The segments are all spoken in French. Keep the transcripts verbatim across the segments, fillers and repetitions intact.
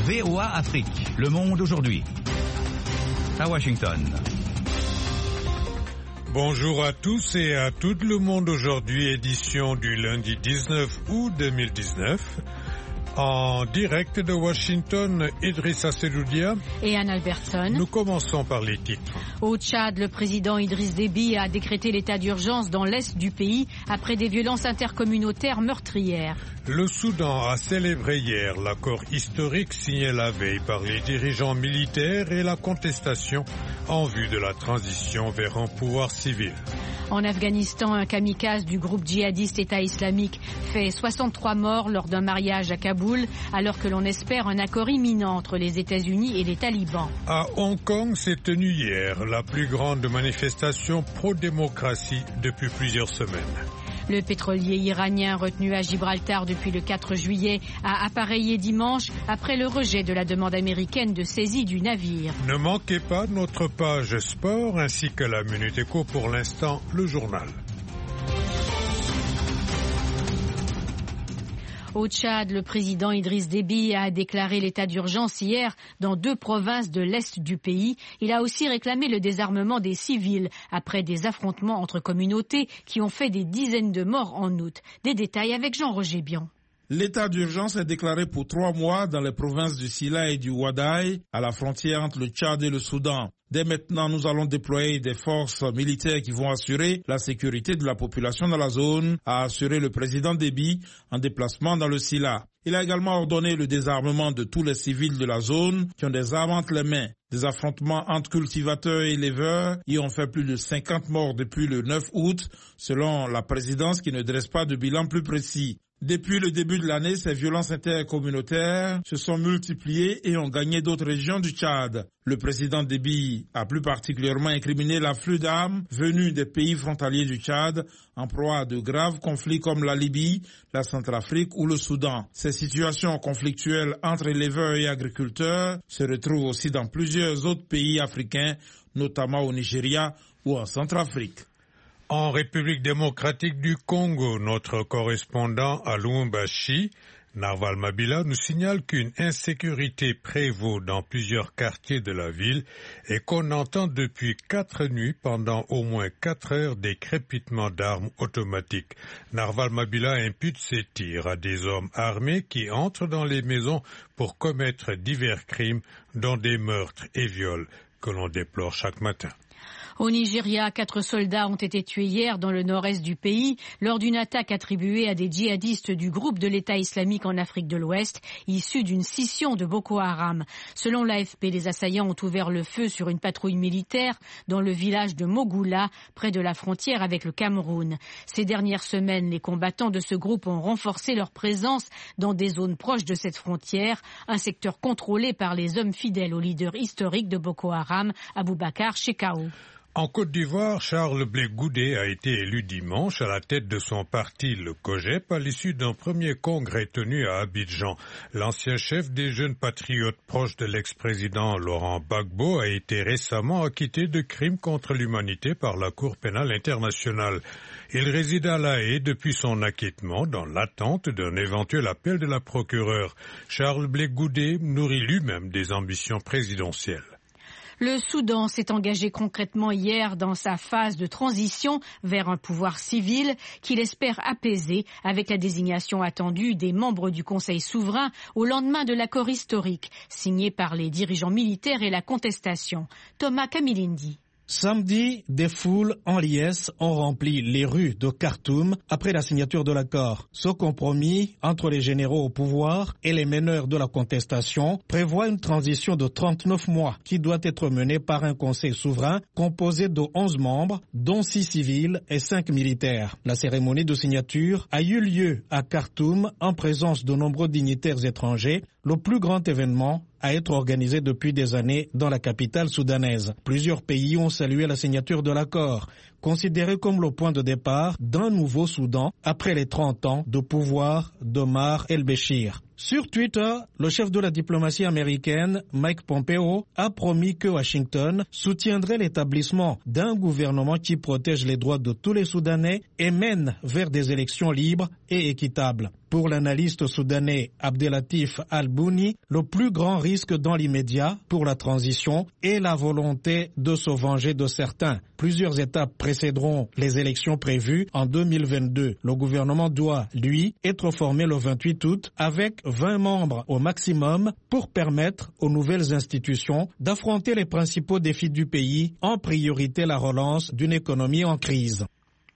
V O A Afrique, Le Monde aujourd'hui. À Washington. Bonjour à tous et à tout le monde aujourd'hui, édition du lundi dix-neuf août deux mille dix-neuf. En direct de Washington, Idrissa Seloudia et Anne Albertson. Nous commençons par les titres. Au Tchad, le président Idriss Déby a décrété l'état d'urgence dans l'est du pays après des violences intercommunautaires meurtrières. Le Soudan a célébré hier l'accord historique signé la veille par les dirigeants militaires et la contestation en vue de la transition vers un pouvoir civil. En Afghanistan, un kamikaze du groupe djihadiste État islamique fait soixante-trois morts lors d'un mariage à Kaboul, alors que l'on espère un accord imminent entre les États-Unis et les talibans. À Hong Kong s'est tenue hier la plus grande manifestation pro-démocratie depuis plusieurs semaines. Le pétrolier iranien retenu à Gibraltar depuis le quatre juillet a appareillé dimanche après le rejet de la demande américaine de saisie du navire. Ne manquez pas notre page sport ainsi que la Minute Éco. Pour l'instant, le journal. Au Tchad, le président Idriss Déby a déclaré l'état d'urgence hier dans deux provinces de l'est du pays. Il a aussi réclamé le désarmement des civils après des affrontements entre communautés qui ont fait des dizaines de morts en août. Des détails avec Jean-Roger Bion. L'état d'urgence est déclaré pour trois mois dans les provinces du Sila et du Wadaï, à la frontière entre le Tchad et le Soudan. Dès maintenant, nous allons déployer des forces militaires qui vont assurer la sécurité de la population dans la zone, a assuré le président Déby en déplacement dans le Sila. Il a également ordonné le désarmement de tous les civils de la zone qui ont des armes entre les mains. Des affrontements entre cultivateurs et éleveurs y ont fait plus de cinquante morts depuis le neuf août, selon la présidence qui ne dresse pas de bilan plus précis. Depuis le début de l'année, ces violences intercommunautaires se sont multipliées et ont gagné d'autres régions du Tchad. Le président Déby a plus particulièrement incriminé l'afflux d'armes venues des pays frontaliers du Tchad en proie à de graves conflits comme la Libye, la Centrafrique ou le Soudan. Ces situations conflictuelles entre éleveurs et agriculteurs se retrouvent aussi dans plusieurs autres pays africains, notamment au Nigeria ou en Centrafrique. En République démocratique du Congo, notre correspondant à Lubumbashi, Narval Mabila, nous signale qu'une insécurité prévaut dans plusieurs quartiers de la ville et qu'on entend depuis quatre nuits pendant au moins quatre heures des crépitements d'armes automatiques. Narval Mabila impute ces tirs à des hommes armés qui entrent dans les maisons pour commettre divers crimes, dont des meurtres et viols que l'on déplore chaque matin. Au Nigeria, quatre soldats ont été tués hier dans le nord-est du pays lors d'une attaque attribuée à des djihadistes du groupe de l'État islamique en Afrique de l'Ouest, issus d'une scission de Boko Haram. Selon l'A F P, les assaillants ont ouvert le feu sur une patrouille militaire dans le village de Mogula, près de la frontière avec le Cameroun. Ces dernières semaines, les combattants de ce groupe ont renforcé leur présence dans des zones proches de cette frontière, un secteur contrôlé par les hommes fidèles au leader historique de Boko Haram, Aboubakar Shekau. En Côte d'Ivoire, Charles Blé Goudé a été élu dimanche à la tête de son parti, le COGEP, à l'issue d'un premier congrès tenu à Abidjan. L'ancien chef des jeunes patriotes proches de l'ex-président Laurent Gbagbo a été récemment acquitté de crimes contre l'humanité par la Cour pénale internationale. Il réside à La Haye depuis son acquittement dans l'attente d'un éventuel appel de la procureure. Charles Blé Goudé nourrit lui-même des ambitions présidentielles. Le Soudan s'est engagé concrètement hier dans sa phase de transition vers un pouvoir civil qu'il espère apaiser avec la désignation attendue des membres du Conseil souverain au lendemain de l'accord historique signé par les dirigeants militaires et la contestation. Thomas Kamilindi. Samedi, des foules en liesse ont rempli les rues de Khartoum après la signature de l'accord. Ce compromis entre les généraux au pouvoir et les meneurs de la contestation prévoit une transition de trente-neuf mois qui doit être menée par un conseil souverain composé de onze membres, dont six civils et cinq militaires. La cérémonie de signature a eu lieu à Khartoum en présence de nombreux dignitaires étrangers, le plus grand événement à être organisé depuis des années dans la capitale soudanaise. Plusieurs pays ont salué la signature de l'accord, considéré comme le point de départ d'un nouveau Soudan après les trente ans de pouvoir d'Omar el-Béchir. Sur Twitter, le chef de la diplomatie américaine, Mike Pompeo, a promis que Washington soutiendrait l'établissement d'un gouvernement qui protège les droits de tous les Soudanais et mène vers des élections libres et équitables. Pour l'analyste soudanais Abdelatif Al-Bouni, le plus grand risque dans l'immédiat pour la transition est la volonté de se venger de certains. Plusieurs étapes précéderont les élections prévues en deux mille vingt-deux. Le gouvernement doit, lui, être formé le vingt-huit août avec vingt membres au maximum pour permettre aux nouvelles institutions d'affronter les principaux défis du pays, en priorité la relance d'une économie en crise.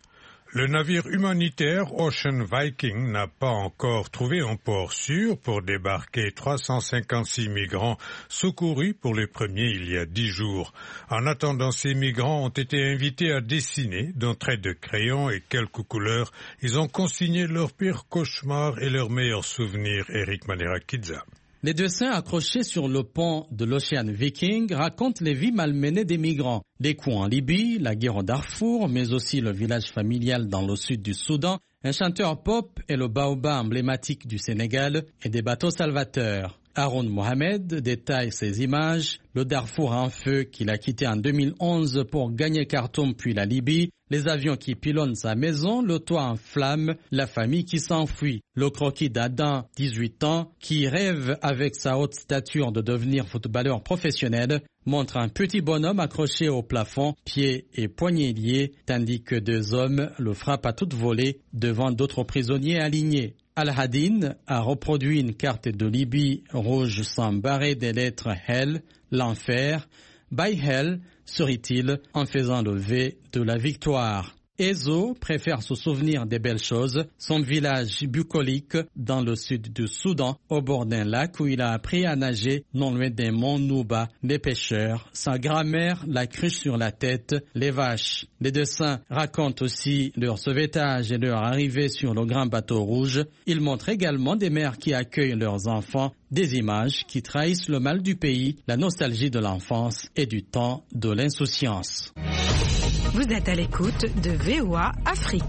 Le navire humanitaire Ocean Viking n'a pas encore trouvé un port sûr pour débarquer trois cent cinquante-six migrants secourus pour les premiers il y a dix jours. En attendant, ces migrants ont été invités à dessiner d'un trait de crayon et quelques couleurs. Ils ont consigné leurs pires cauchemars et leurs meilleurs souvenirs. Eric Manirakidza. Les dessins accrochés sur le pont de l'Ocean Viking racontent les vies malmenées des migrants. Les coups en Libye, la guerre au Darfour, mais aussi le village familial dans le sud du Soudan, un chanteur pop et le baobab emblématique du Sénégal et des bateaux salvateurs. Haroun Mohamed détaille ces images, le Darfour en feu qu'il a quitté en deux mille onze pour gagner Khartoum puis la Libye, les avions qui pilonnent sa maison, le toit en flammes, la famille qui s'enfuit. Le croquis d'Adam, dix-huit ans, qui rêve avec sa haute stature de devenir footballeur professionnel, montre un petit bonhomme accroché au plafond, pieds et poignets liés, tandis que deux hommes le frappent à toute volée devant d'autres prisonniers alignés. Al-Hadin a reproduit une carte de Libye rouge sans barré des lettres Hell, l'enfer, by Hell, serait-il, en faisant le V de la victoire. Ezo préfère se souvenir des belles choses, son village bucolique dans le sud du Soudan, au bord d'un lac où il a appris à nager non loin des monts Nouba, les pêcheurs, sa grand-mère, la cruche sur la tête, les vaches. Les dessins racontent aussi leur sauvetage et leur arrivée sur le grand bateau rouge. Ils montrent également des mères qui accueillent leurs enfants, des images qui trahissent le mal du pays, la nostalgie de l'enfance et du temps de l'insouciance. Vous êtes à l'écoute de V O A Afrique.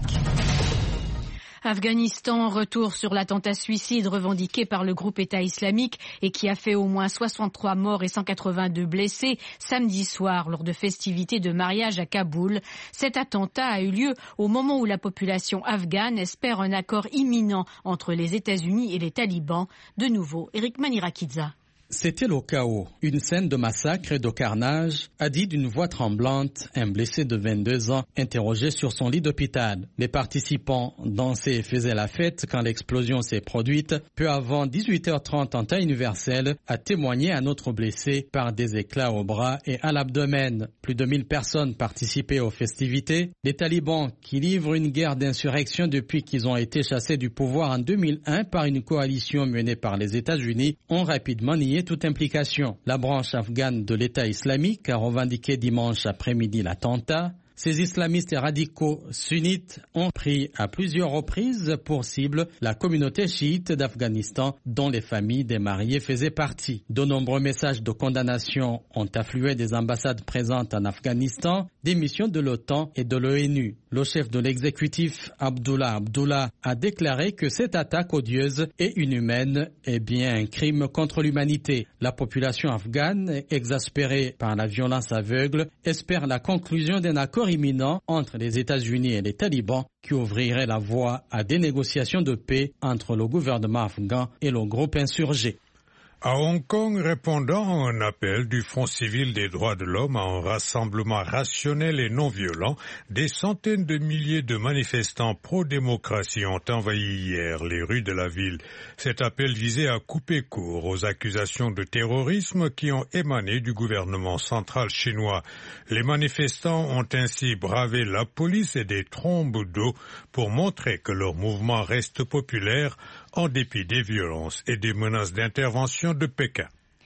Afghanistan, retour sur l'attentat suicide revendiqué par le groupe État islamique et qui a fait au moins soixante-trois morts et cent quatre-vingt-deux blessés samedi soir lors de festivités de mariage à Kaboul. Cet attentat a eu lieu au moment où la population afghane espère un accord imminent entre les États-Unis et les talibans. De nouveau, Eric Manirakidza. C'était le chaos, une scène de massacre et de carnage, a dit d'une voix tremblante un blessé de vingt-deux ans interrogé sur son lit d'hôpital. Les participants dansaient et faisaient la fête quand l'explosion s'est produite. Peu avant dix-huit heures trente en temps universel, a témoigné un autre blessé par des éclats au bras et à l'abdomen. Plus de mille personnes participaient aux festivités. Les talibans, qui livrent une guerre d'insurrection depuis qu'ils ont été chassés du pouvoir en deux mille un par une coalition menée par les États-Unis, ont rapidement nié toute implication. La branche afghane de l'État islamique a revendiqué dimanche après-midi l'attentat. Ces islamistes radicaux sunnites ont pris à plusieurs reprises pour cible la communauté chiite d'Afghanistan dont les familles des mariés faisaient partie. De nombreux messages de condamnation ont afflué des ambassades présentes en Afghanistan, des missions de l'OTAN et de l'ONU. Le chef de l'exécutif, Abdullah Abdullah, a déclaré que cette attaque odieuse et inhumaine est bien un crime contre l'humanité. La population afghane, exaspérée par la violence aveugle, espère la conclusion d'un accord imminent entre les États-Unis et les talibans qui ouvrirait la voie à des négociations de paix entre le gouvernement afghan et le groupe insurgé. À Hong Kong, répondant à un appel du Front civil des droits de l'homme à un rassemblement rationnel et non violent, des centaines de milliers de manifestants pro-démocratie ont envahi hier les rues de la ville. Cet appel visait à couper court aux accusations de terrorisme qui ont émané du gouvernement central chinois. Les manifestants ont ainsi bravé la police et des trombes d'eau pour montrer que leur mouvement reste populaire en dépit des violences et des menaces d'intervention de Pékin.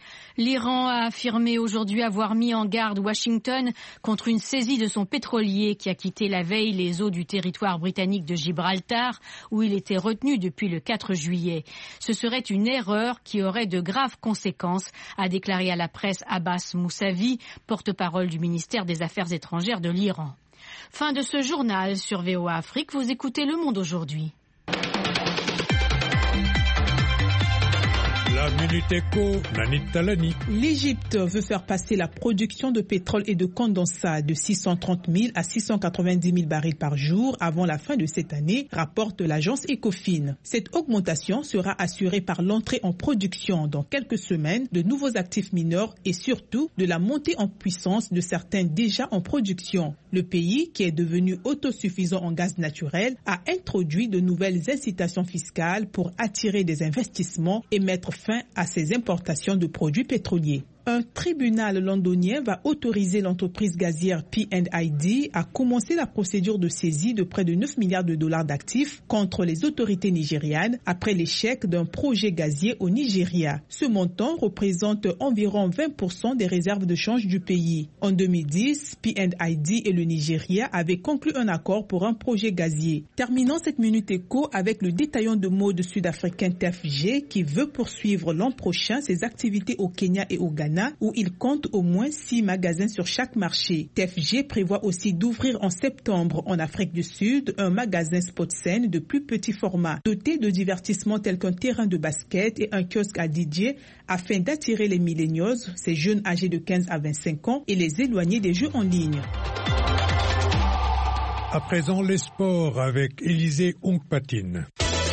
L'Iran a affirmé aujourd'hui avoir mis en garde Washington contre une saisie de son pétrolier qui a quitté la veille les eaux du territoire britannique de Gibraltar où il était retenu depuis le quatre juillet. Ce serait une erreur qui aurait de graves conséquences, a déclaré à la presse Abbas Moussavi, porte-parole du ministère des Affaires étrangères de l'Iran. Fin de ce journal sur V O A Afrique. Vous écoutez Le Monde aujourd'hui. La Minute Éco, Nanit Talani. L'Égypte veut faire passer la production de pétrole et de condensat de six cent trente mille à six cent quatre-vingt-dix mille barils par jour avant la fin de cette année, rapporte l'agence Ecofin. Cette augmentation sera assurée par l'entrée en production dans quelques semaines de nouveaux actifs mineurs et surtout de la montée en puissance de certains déjà en production. Le pays, qui est devenu autosuffisant en gaz naturel, a introduit de nouvelles incitations fiscales pour attirer des investissements et mettre fin à ces importations de produits pétroliers. Un tribunal londonien va autoriser l'entreprise gazière P and I D à commencer la procédure de saisie de près de neuf milliards de dollars d'actifs contre les autorités nigérianes après l'échec d'un projet gazier au Nigeria. Ce montant représente environ vingt pour cent des réserves de change du pays. En deux mille dix, P and I D et le Nigeria avaient conclu un accord pour un projet gazier. Terminons cette minute éco avec le détaillant de mode sud-africain T F G qui veut poursuivre l'an prochain ses activités au Kenya et au Ghana, où il compte au moins six magasins sur chaque marché. T F G prévoit aussi d'ouvrir en septembre en Afrique du Sud un magasin Sportsen de plus petit format, doté de divertissements tels qu'un terrain de basket et un kiosque à D J, afin d'attirer les millennials, ces jeunes âgés de quinze à vingt-cinq ans, et les éloigner des jeux en ligne. À présent, les sports avec Élisée Ongpatine.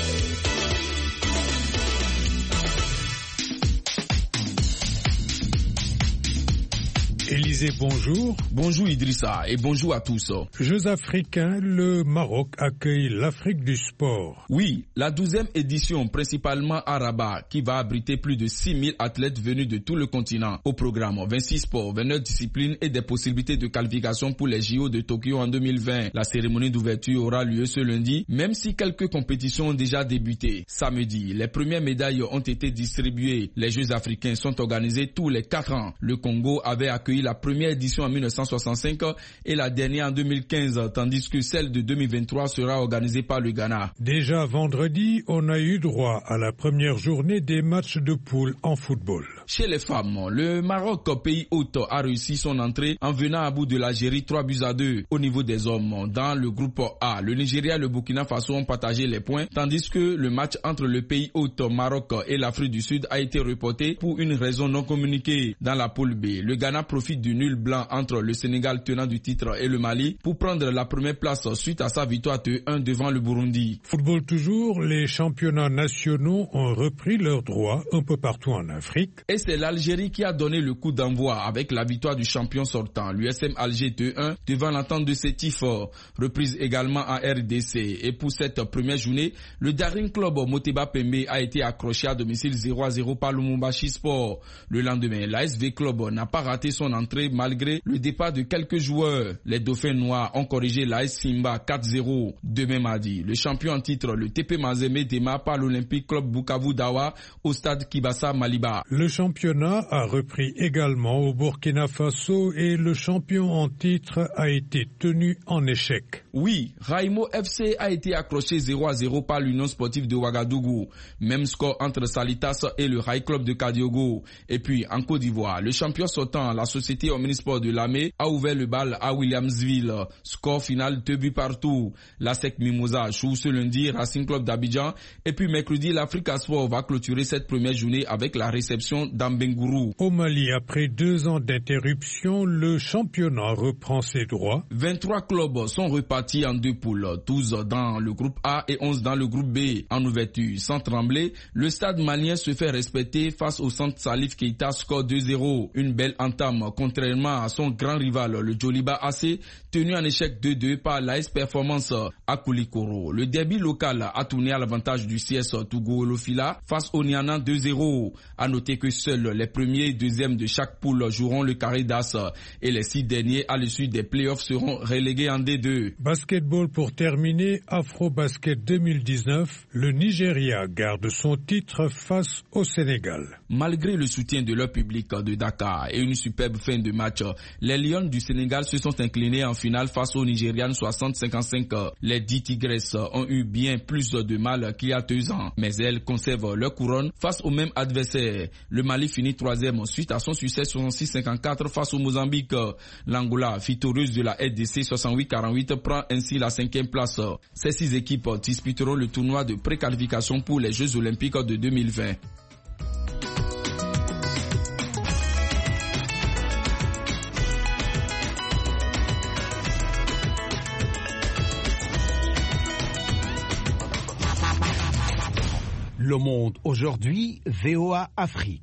Élisée, bonjour. Bonjour Idrissa et bonjour à tous. Jeux africains, le Maroc accueille l'Afrique du sport. Oui, la douzième édition, principalement à Rabat, qui va abriter plus de six mille athlètes venus de tout le continent. Au programme, vingt-six sports, vingt-neuf disciplines et des possibilités de qualification pour les J O de Tokyo en deux mille vingt. La cérémonie d'ouverture aura lieu ce lundi, même si quelques compétitions ont déjà débuté. Samedi, les premières médailles ont été distribuées. Les Jeux africains sont organisés tous les quatre ans. Le Congo avait accueilli la première édition en mille neuf cent soixante-cinq et la dernière en deux mille quinze, tandis que celle de deux mille vingt-trois sera organisée par le Ghana. Déjà vendredi, on a eu droit à la première journée des matchs de poule en football. Chez les femmes, le Maroc, pays hôte, a réussi son entrée en venant à bout de l'Algérie trois buts à deux. Au niveau des hommes, dans le groupe A, le Nigeria et le Burkina Faso ont partagé les points, tandis que le match entre le pays hôte Maroc et l'Afrique du Sud a été reporté pour une raison non communiquée. Dans la poule B, le Ghana profite du nul blanc entre le Sénégal tenant du titre et le Mali pour prendre la première place suite à sa victoire deux un devant le Burundi. Football toujours, les championnats nationaux ont repris leurs droits un peu partout en Afrique. Et c'est l'Algérie qui a donné le coup d'envoi avec la victoire du champion sortant, l'U S M Alger deux un devant l'entente de Sétif. Reprise également en R D C. Et pour cette première journée, le Daring Club Moteba Pembe a été accroché à domicile zéro à zéro par le Lumumbashi Sport. Le lendemain, l'A S V Club n'a pas raté son entrée malgré le départ de quelques joueurs. Les Dauphins Noirs ont corrigé l'A S Simba quatre zéro. Demain mardi, le champion en titre, le T P Mazembe, démarre par l'Olympique Club Bukavu Dawa au stade Kibasa Maliba. Le championnat a repris également au Burkina Faso et le champion en titre a été tenu en échec. Oui, Raimo F C a été accroché zéro à zéro par l'Union sportive de Ouagadougou. Même score entre Salitas et le Rai Club de Kadiogo. Et puis en Côte d'Ivoire, le champion sortant, la société Omnisport de Lamé, a ouvert le bal à Williamsville. Score final deux buts partout. La S E C Mimosa joue ce lundi Racing Club d'Abidjan. Et puis mercredi, l'Africa Sport va clôturer cette première journée avec la réception d'Ambengourou. Au Mali, après deux ans d'interruption, le championnat reprend ses droits. vingt-trois clubs sont repartis en deux poules, douze dans le groupe A et onze dans le groupe B. En ouverture, sans trembler, le stade malien se fait respecter face au centre Salif Keita, score deux zéro. Une belle entame, contrairement à son grand rival, le Djoliba A C, tenu en échec deux deux par l'A S Performance à Koulikoro. Le derby local a tourné à l'avantage du C S Togo Olofila face au Niana deux zéro. À noter que seuls les premiers et deuxièmes de chaque poule joueront le carré d'as et les six derniers à l'issue des playoffs seront relégués en D deux. Basketball pour terminer, Afro-Basket deux mille dix-neuf, le Nigeria garde son titre face au Sénégal. Malgré le soutien de leur public de Dakar et une superbe fin de match, les Lions du Sénégal se sont inclinés en finale face aux Nigérians soixante à cinquante-cinq. Les dix Tigresses ont eu bien plus de mal qu'il y a deux ans, mais elles conservent leur couronne face au même adversaire. Le Mali finit troisième suite à son succès soixante-six à cinquante-quatre face au Mozambique. L'Angola, fitoreuse de la R D C soixante-huit à quarante-huit, prend ainsi la cinquième place. Ces six équipes disputeront le tournoi de préqualification pour les Jeux Olympiques de deux mille vingt. Le Monde aujourd'hui, V O A Afrique.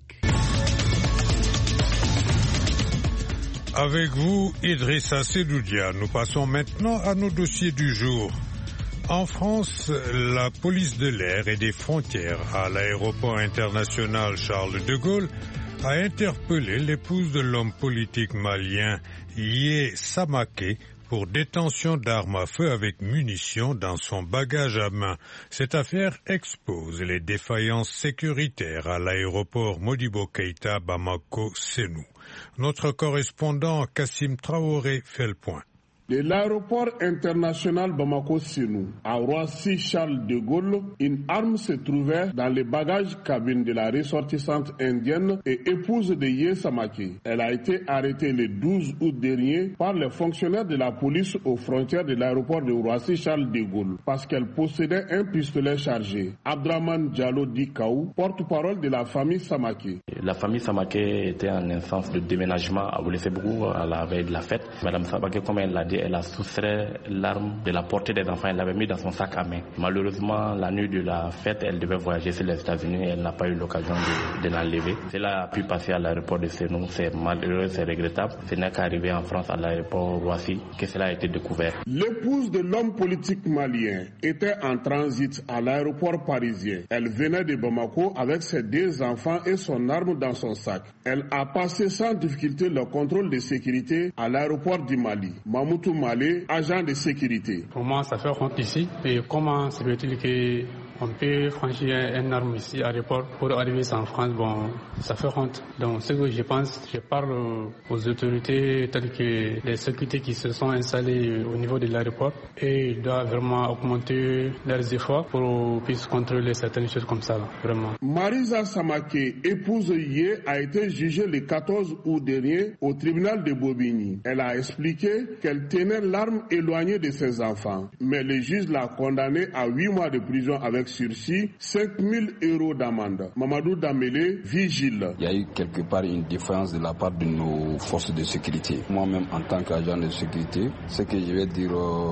Avec vous, Idrissa Sedoudia. Nous passons maintenant à nos dossiers du jour. En France, la police de l'air et des frontières à l'aéroport international Charles de Gaulle a interpellé l'épouse de l'homme politique malien Yé Samaké pour détention d'armes à feu avec munitions dans son bagage à main. Cette affaire expose les défaillances sécuritaires à l'aéroport Modibo Keïta Bamako-Sénou. Notre correspondant Kassim Traoré fait le point. De l'aéroport international Bamako-Sénou à Roissy-Charles de Gaulle, une arme se trouvait dans les bagages cabine de la ressortissante indienne et épouse de Yé Samaké. Elle a été arrêtée le douze août dernier par les fonctionnaires de la police aux frontières de l'aéroport de Roissy-Charles de Gaulle parce qu'elle possédait un pistolet chargé. Abdraman Diallo Dikaou, porte-parole de la famille Samaké. La famille Samaké était en instance de déménagement à Oulessebourg à la veille de la fête. Madame Samaké, comme elle l'a dit, elle a soustrait l'arme de la portée des enfants, elle l'avait mis dans son sac à main. Malheureusement, la nuit de la fête, elle devait voyager sur les États-Unis et elle n'a pas eu l'occasion de, de l'enlever. Cela a pu passer à l'aéroport de Sénou, c'est malheureux, c'est regrettable. Ce n'est qu'arrivé en France à l'aéroport Roissy que cela a été découvert. L'épouse de l'homme politique malien était en transit à l'aéroport parisien. Elle venait de Bamako avec ses deux enfants et son arme dans son sac. Elle a passé sans difficulté le contrôle de sécurité à l'aéroport du Mali. Mamoutou Malé, agent de sécurité. Pour moi, ça fait honte ici. Et comment se fait-il que on peut franchir un arme ici à l'aéroport pour arriver en France? Bon, ça fait honte. Donc, ce que je pense, je parle aux autorités telles que les sécurités qui se sont installées au niveau de l'aéroport et ils doivent vraiment augmenter leurs efforts pour puissent contrôler certaines choses comme ça, vraiment. Marisa Samaké, épouse Yé, a été jugée le quatorze août dernier au tribunal de Bobigny. Elle a expliqué qu'elle tenait l'arme éloignée de ses enfants, mais le juge l'a condamnée à huit mois de prison avec sursis, cinq mille euros d'amende. Mamadou Damélé, vigile. Il y a eu quelque part une défaillance de la part de nos forces de sécurité. Moi-même, en tant qu'agent de sécurité, ce que je vais dire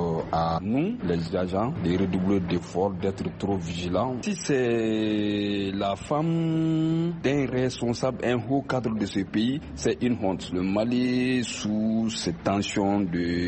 à nous, les agents, de redoubler d'efforts, d'être trop vigilants. Si c'est la femme d'un responsable, un haut cadre de ce pays, c'est une honte. Le Mali, sous cette tension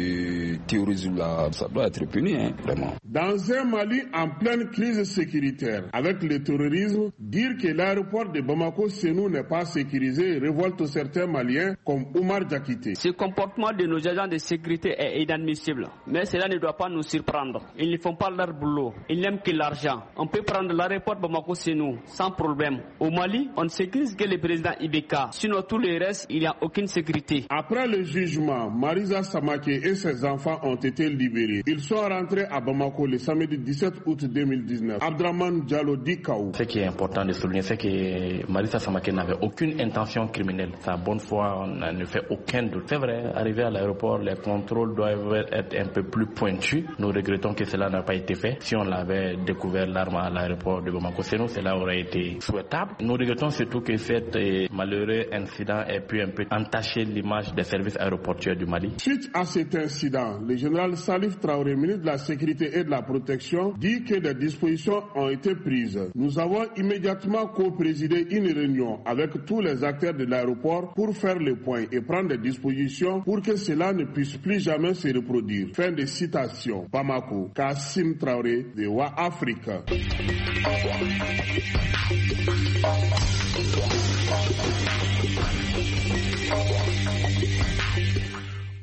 de terrorisme, là, ça doit être puni, hein, vraiment. Dans un Mali en pleine crise sécuritaire avec le terrorisme, dire que l'aéroport de Bamako-Sénou n'est pas sécurisé révolte certains Maliens comme Oumar Diakité. Ce comportement de nos agents de sécurité est inadmissible, mais cela ne doit pas nous surprendre. Ils ne font pas leur boulot, ils n'aiment que l'argent. On peut prendre l'aéroport Bamako-Sénou sans problème. Au Mali, on ne sécurise que le président Ibeka. Sinon tout le reste, il n'y a aucune sécurité. Après le jugement, Marisa Samaké et ses enfants ont été libérés. Ils sont rentrés à Bamako le samedi dix-sept août deux mille dix-neuf. Abdraman Diallo Dikaou. Ce qui est important de souligner, c'est que Marisa Samaké n'avait aucune intention criminelle. Sa bonne foi ne fait aucun doute. C'est vrai, arrivé à l'aéroport, les contrôles doivent être un peu plus pointus. Nous regrettons que cela n'a pas été fait. Si on l'avait découvert l'arme à l'aéroport de Bamako-Sénou, cela aurait été souhaitable. Nous regrettons surtout que cet malheureux incident ait pu un peu entacher l'image des services aéroportuaires du Mali. Suite à cet incident, le général Salif Traoré, ministre de la Sécurité et de la Protection, dit que des dispositions ont été prises. Nous avons immédiatement co-présidé une réunion avec tous les acteurs de l'aéroport pour faire le point et prendre des dispositions pour que cela ne puisse plus jamais se reproduire. Fin de citation. Bamako, Kassim Traoré, V O A Afrique.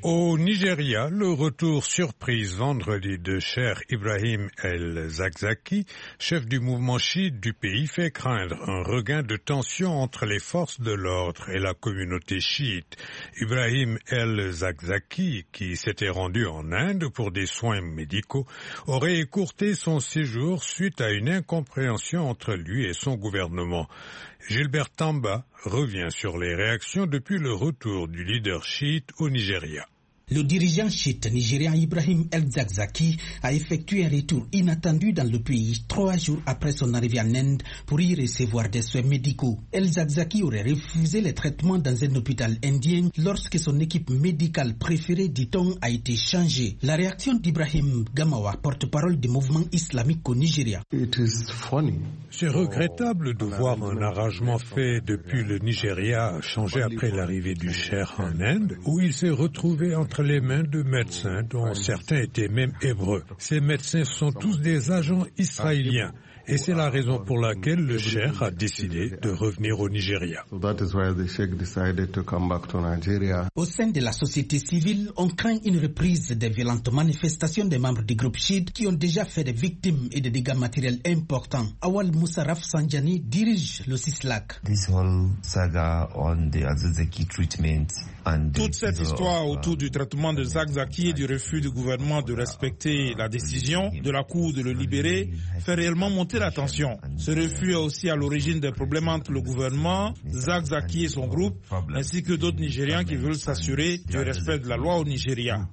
Au Nigeria, le retour surprise vendredi de Cheikh Ibrahim el-Zakzaki, chef du mouvement chiite du pays, fait craindre un regain de tension entre les forces de l'ordre et la communauté chiite. Ibrahim el-Zakzaki, qui s'était rendu en Inde pour des soins médicaux, aurait écourté son séjour suite à une incompréhension entre lui et son gouvernement. Gilbert Tamba revient sur les réactions depuis le retour du leader chiite au Nigeria. Le dirigeant chiite nigérien Ibrahim el-Zakzaki a effectué un retour inattendu dans le pays trois jours après son arrivée en Inde pour y recevoir des soins médicaux. El-Zakzaki aurait refusé les traitements dans un hôpital indien lorsque son équipe médicale préférée, dit-on, a été changée. La réaction d'Ibrahim Gamawa, porte-parole du mouvement islamique au Nigeria. C'est regrettable de voir un arrangement fait depuis le Nigeria changer après l'arrivée du cheikh en Inde, où il s'est retrouvé entre les mains de médecins dont certains étaient même hébreux. Ces médecins sont tous des agents israéliens. Et c'est la raison pour laquelle le cheikh a décidé de revenir au Nigeria. Au sein de la société civile, on craint une reprise des violentes manifestations des membres du groupe chiite qui ont déjà fait des victimes et des dégâts matériels importants. Awal Moussa Rafsanjani dirige le CISLAC. Toute cette histoire autour du traitement de Zakzaki et du refus du gouvernement de respecter la décision de la Cour de le libérer fait réellement monter la tension. Ce refus est aussi à l'origine des problèmes entre le gouvernement, Zakzaki et son groupe, ainsi que d'autres Nigérians qui veulent s'assurer du respect de la loi au Nigeria.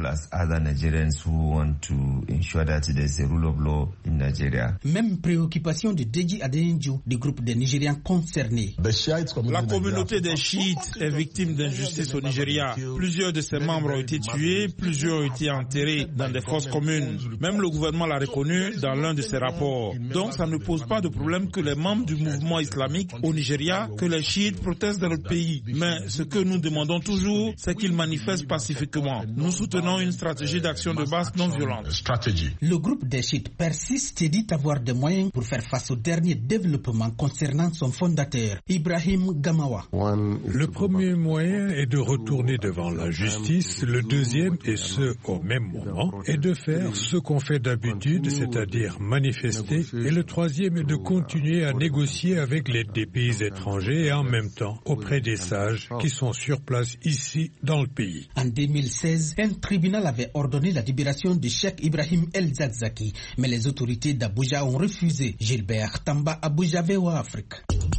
Même préoccupation de Deji Adeyanju du groupe des Nigériens concernés. La communauté des chiites est victime d'injustice au Nigeria. Plusieurs de ses membres ont été tués, plusieurs ont été enterrés dans des fosses communes. Même le gouvernement l'a reconnu dans l'un de ses rapports. Donc ça ne pose pas de problème que les membres du mouvement islamique au Nigeria, que les chiites protestent dans le pays. Mais ce que nous demandons toujours, c'est qu'ils manifestent pacifiquement. Nous soutenons une stratégie d'action de base non violente. Le groupe des chiites persiste et dit avoir des moyens pour faire face aux derniers développements concernant son fondateur, Ibrahim Gamawa. Le premier moyen est de retourner devant la justice. Le deuxième, et ce au même moment, est de faire ce qu'on fait d'habitude, c'est-à-dire manifester. Et le troisième est de continuer à négocier avec les des pays étrangers et en même temps auprès des sages qui sont sur place ici dans le pays. En deux mille seize, un tribunal avait ordonné la libération de Cheikh Ibrahim el-Zakzaki, mais les autorités d'Abuja ont refusé. Gilbert Tamba, Abuja, V O A Afrique.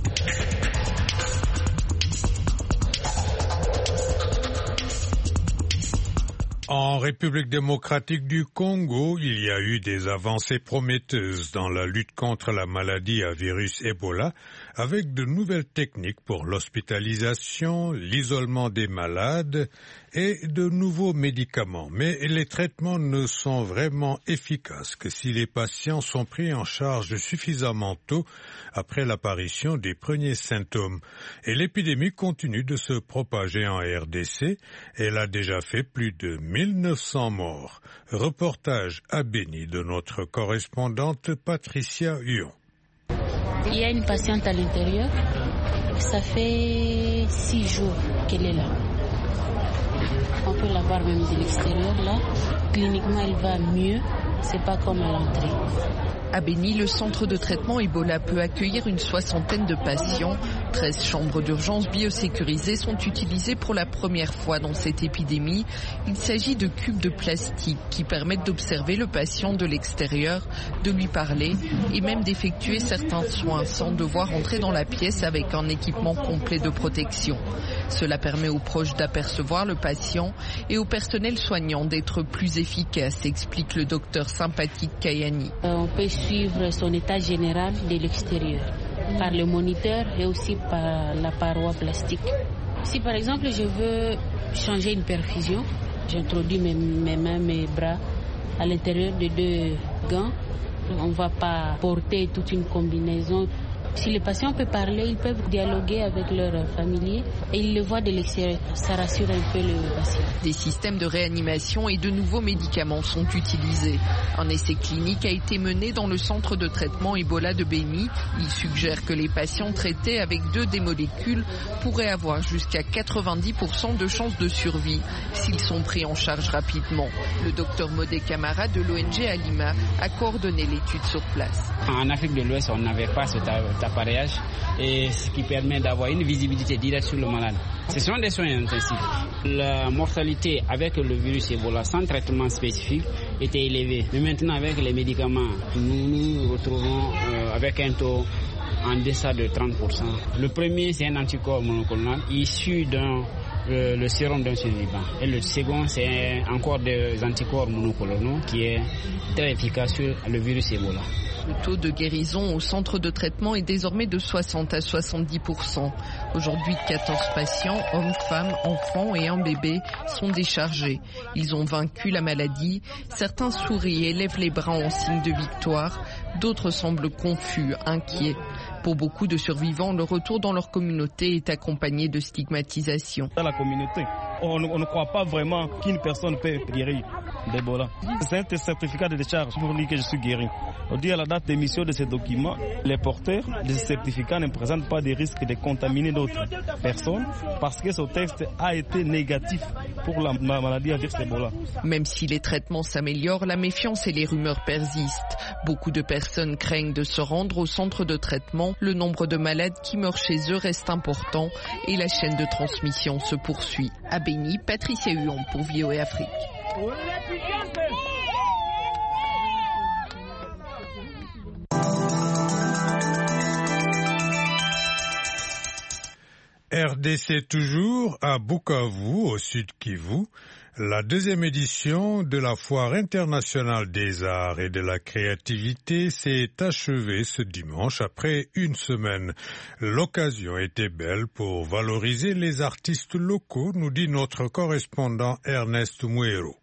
En République démocratique du Congo, il y a eu des avancées prometteuses dans la lutte contre la maladie à virus Ebola, avec de nouvelles techniques pour l'hospitalisation, l'isolement des malades et de nouveaux médicaments. Mais les traitements ne sont vraiment efficaces que si les patients sont pris en charge suffisamment tôt après l'apparition des premiers symptômes. Et l'épidémie continue de se propager en R D C. Elle a déjà fait plus de mille neuf cents morts. Reportage à Béni de notre correspondante Patricia Huon. Il y a une patiente à l'intérieur. Ça fait six jours qu'elle est là. On peut la voir même de l'extérieur là. Cliniquement, elle va mieux. C'est pas comme à l'entrée. À Béni, le centre de traitement Ebola peut accueillir une soixantaine de patients. treize chambres d'urgence biosécurisées sont utilisées pour la première fois dans cette épidémie. Il s'agit de cubes de plastique qui permettent d'observer le patient de l'extérieur, de lui parler et même d'effectuer certains soins sans devoir entrer dans la pièce avec un équipement complet de protection. Cela permet aux proches d'apercevoir le patient et au personnel soignant d'être plus efficace, explique le docteur sympathique Kayani. On peut suivre son état général de l'extérieur par le moniteur et aussi par la paroi plastique. Si par exemple je veux changer une perfusion, j'introduis mes, mes mains, mes bras à l'intérieur de deux gants. On ne va pas porter toute une combinaison. Si les patients peuvent parler, ils peuvent dialoguer avec leurs familiers et ils le voient de l'extérieur. Ça rassure un peu le patient. Des systèmes de réanimation et de nouveaux médicaments sont utilisés. Un essai clinique a été mené dans le centre de traitement Ebola de Béni. Il suggère que les patients traités avec deux des molécules pourraient avoir jusqu'à quatre-vingt-dix pour cent de chances de survie s'ils sont pris en charge rapidement. Le docteur Modé Camara de l'O N G Alima a coordonné l'étude sur place. En Afrique de l'Ouest, on n'avait pas cet appareillage, et ce qui permet d'avoir une visibilité directe sur le malade. Ce sont des soins intensifs. La mortalité avec le virus Ebola sans traitement spécifique était élevée. Mais maintenant, avec les médicaments, nous nous retrouvons euh, avec un taux en deçà de trente pour cent. Le premier, c'est un anticorps monoclonal issu d'un Le, le sérum d'un survivant. Et le second, c'est encore des anticorps monoclonaux qui est très efficace sur le virus Ebola. Le taux de guérison au centre de traitement est désormais de soixante à soixante-dix pour cent. Aujourd'hui, quatorze patients, hommes, femmes, enfants et un bébé, sont déchargés. Ils ont vaincu la maladie. Certains sourient et lèvent les bras en signe de victoire. D'autres semblent confus, inquiets. Pour beaucoup de survivants, le retour dans leur communauté est accompagné de stigmatisation. Dans la communauté, on, on ne croit pas vraiment qu'une personne peut guérir d'Ebola. C'est un certificat de décharge pour dire que je suis guéri. On dit à la date d'émission de ces documents, les porteurs de ce certificat ne présentent pas des risques de contaminer d'autres personnes parce que ce texte a été négatif pour la maladie à virus Ebola. Même si les traitements s'améliorent, la méfiance et les rumeurs persistent. Beaucoup de personnes craignent de se rendre au centre de traitement. Le nombre de malades qui meurent chez eux reste important et la chaîne de transmission se poursuit. À Béni, Patricia Huon pour V O A Afrique. R D C toujours à Bukavu, au sud Kivu. La deuxième édition de la Foire internationale des arts et de la créativité s'est achevée ce dimanche après une semaine. L'occasion était belle pour valoriser les artistes locaux, nous dit notre correspondant Ernest Mouero.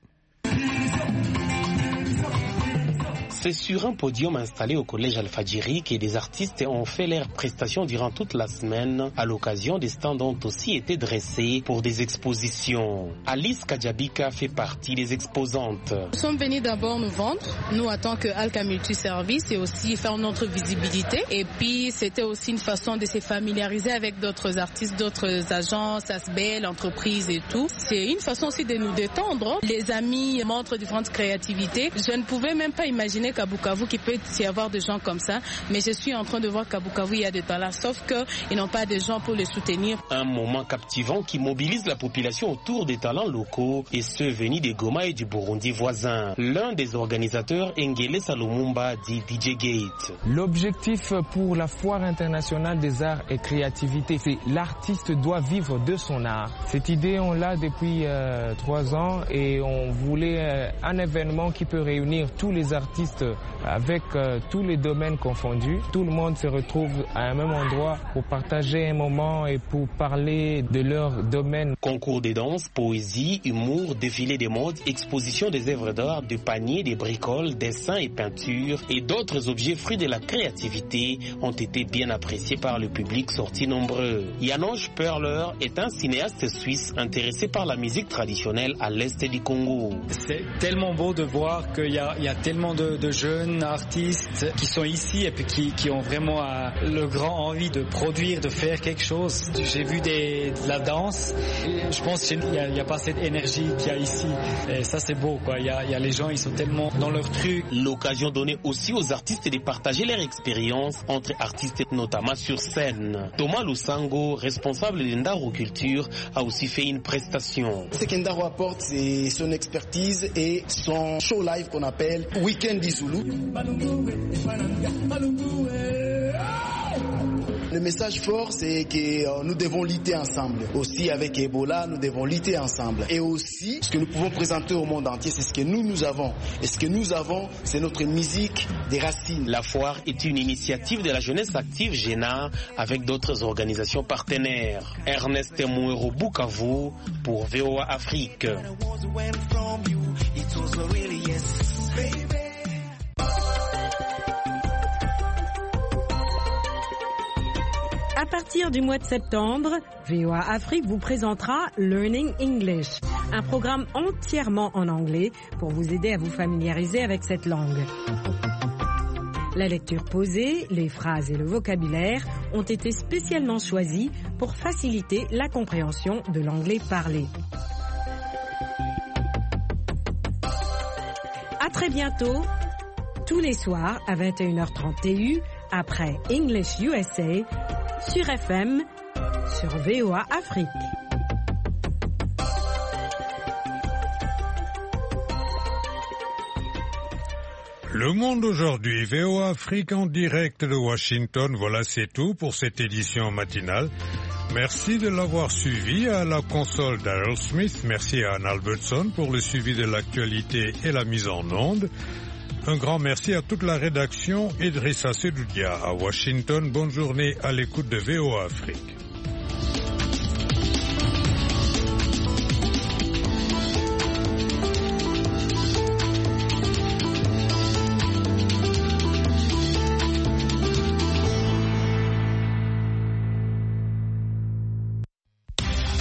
C'est sur un podium installé au collège Al-Fadjiri que des artistes ont fait leurs prestations durant toute la semaine. À l'occasion, des stands ont aussi été dressés pour des expositions. Alice Kadjabika fait partie des exposantes. Nous sommes venus d'abord nous vendre, nous en tant que Alka Multiservice, et aussi faire notre visibilité. Et puis c'était aussi une façon de se familiariser avec d'autres artistes, d'autres agences, A S B L, entreprises et tout. C'est une façon aussi de nous détendre. Les amis montrent différentes créativités. Je ne pouvais même pas imaginer qu'à Bukavu, qu'il peut y avoir des gens comme ça, mais je suis en train de voir qu'à Bukavu, il y a des talents, sauf qu'ils n'ont pas de gens pour les soutenir. Un moment captivant qui mobilise la population autour des talents locaux et ceux venus des Goma et du Burundi voisin. L'un des organisateurs, Engele Salomumba, dit D J Gate. L'objectif pour la Foire internationale des arts et créativité, c'est l'artiste doit vivre de son art. Cette idée, on l'a depuis euh, trois ans et on voulait euh, un événement qui peut réunir tous les artistes avec euh, tous les domaines confondus. Tout le monde se retrouve à un même endroit pour partager un moment et pour parler de leur domaine. Concours de danse, poésie, humour, défilé des modes, exposition des œuvres d'art, de paniers, des bricoles, dessins et peintures et d'autres objets fruits de la créativité ont été bien appréciés par le public sorti nombreux. Janosch Perler est un cinéaste suisse intéressé par la musique traditionnelle à l'est du Congo. C'est tellement beau de voir qu'il y a, il y a tellement de, de jeunes artistes qui sont ici et puis qui, qui ont vraiment euh, le grand envie de produire, de faire quelque chose. J'ai vu des, de la danse. Et je pense qu'il n'y a, a pas cette énergie qu'il y a ici. Et ça, c'est beau, quoi. Il y a, il y a les gens, ils sont tellement dans leur truc. L'occasion donnée aussi aux artistes de partager leur expérience entre artistes, notamment sur scène. Thomas Lusango, responsable de Ndaro Culture, a aussi fait une prestation. Ce que Ndaro apporte, c'est son expertise et son show live qu'on appelle Weekend du Zulu. Le message fort, c'est que euh, nous devons lutter ensemble. Aussi avec Ebola, nous devons lutter ensemble. Et aussi, ce que nous pouvons présenter au monde entier, c'est ce que nous, nous avons. Et ce que nous avons, c'est notre musique des racines. La foire est une initiative de la jeunesse active Géna avec d'autres organisations partenaires. Ernest Mouero, Bukavu pour V O A Afrique. partir du mois de septembre, V O A Afrique vous présentera Learning English, un programme entièrement en anglais pour vous aider à vous familiariser avec cette langue. La lecture posée, les phrases et le vocabulaire ont été spécialement choisis pour faciliter la compréhension de l'anglais parlé. À très bientôt, tous les soirs à vingt et une heures trente T U, après English U S A, sur F M, sur V O A Afrique. Le Monde aujourd'hui, V O A Afrique en direct de Washington. Voilà, c'est tout pour cette édition matinale. Merci de l'avoir suivi. À la console Daryl Smith, merci à Anne Albertson pour le suivi de l'actualité et la mise en onde. Un grand merci à toute la rédaction et Idrissa Sedoudia à Washington. Bonne journée à l'écoute de V O A Afrique.